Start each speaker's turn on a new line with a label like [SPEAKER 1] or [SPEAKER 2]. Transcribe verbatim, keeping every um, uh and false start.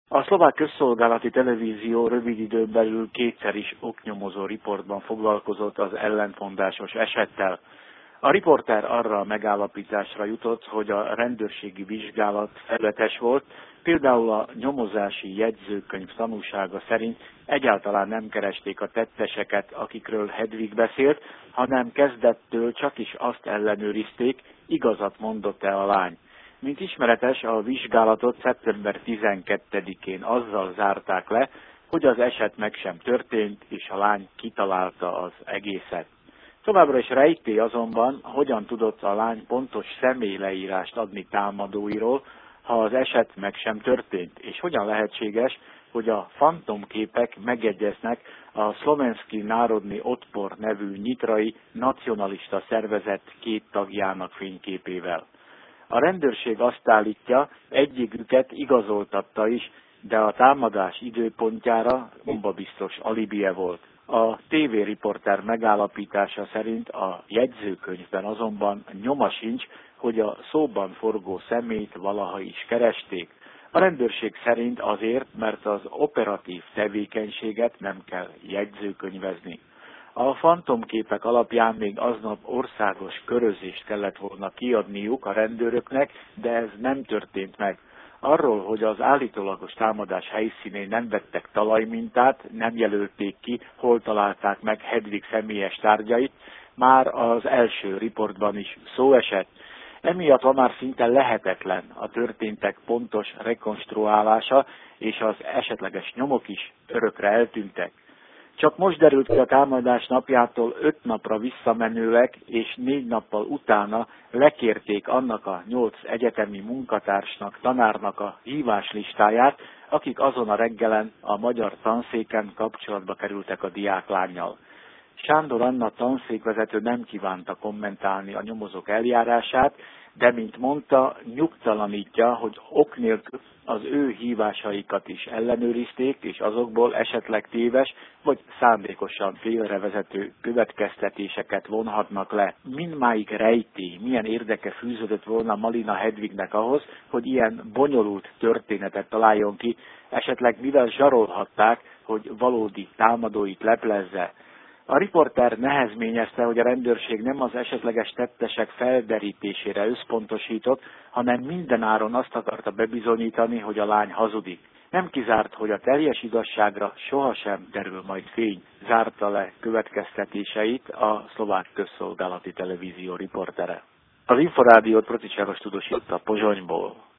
[SPEAKER 1] A szlovák közszolgálati televízió rövid időn belül kétszer is oknyomozó riportban foglalkozott az ellentmondásos esettel. A riporter arra a megállapításra jutott, hogy a rendőrségi vizsgálat felületes volt, például a nyomozási jegyzőkönyv tanúsága szerint egyáltalán nem keresték a tetteseket, akikről Hedvig beszélt, hanem kezdettől csak is azt ellenőrizték, igazat mondott-e a lány. Mint ismeretes, a vizsgálatot szeptember tizenkettedikén azzal zárták le, hogy az eset meg sem történt, és a lány kitalálta az egészet. Továbbra is rejtély azonban, hogyan tudott a lány pontos személyleírást adni támadóiról, ha az eset meg sem történt, és hogyan lehetséges, hogy a fantomképek megegyeznek a Slovenski Národni Odpor nevű nyitrai nacionalista szervezet két tagjának fényképével. A rendőrség azt állítja, egyiküket igazoltatta is, de a támadás időpontjára bombabiztos alibije volt. A tévériporter megállapítása szerint a jegyzőkönyvben azonban nyoma sincs, hogy a szóban forgó személyt valaha is keresték. A rendőrség szerint azért, mert az operatív tevékenységet nem kell jegyzőkönyvezni. A fantomképek alapján még aznap országos körözést kellett volna kiadniuk a rendőröknek, de ez nem történt meg. Arról, hogy az állítólagos támadás helyszínén nem vettek talajmintát, nem jelölték ki, hol találták meg Hedvig személyes tárgyait, már az első riportban is szó esett. Emiatt ma már szinte lehetetlen a történtek pontos rekonstruálása, és az esetleges nyomok is örökre eltűntek. Csak most derült ki a támadás napjától öt napra visszamenőleg, és négy nappal utána lekérték annak a nyolc egyetemi munkatársnak, tanárnak a híváslistáját, akik azon a reggelen a magyar tanszéken kapcsolatba kerültek a diáklánnyal. Sándor Anna tanszékvezető nem kívánta kommentálni a nyomozók eljárását, de mint mondta, nyugtalanítja, hogy ok nélkül az ő hívásaikat is ellenőrizték, és azokból esetleg téves vagy szándékosan félrevezető következtetéseket vonhatnak le. Mindmáig rejtély, milyen érdeke fűződött volna Malina Hedvignek ahhoz, hogy ilyen bonyolult történetet találjon ki, esetleg mivel zsarolhatták, hogy valódi támadóit leplezze. A riporter nehezményezte, hogy a rendőrség nem az esetleges tettesek felderítésére összpontosított, hanem mindenáron azt akarta bebizonyítani, hogy a lány hazudik. Nem kizárt, hogy a teljes igazságra sohasem derül majd fény, zárta le következtetéseit a szlovák közszolgálati televízió riportere. Az Inforádiót Procics János tudósította Pozsonyból.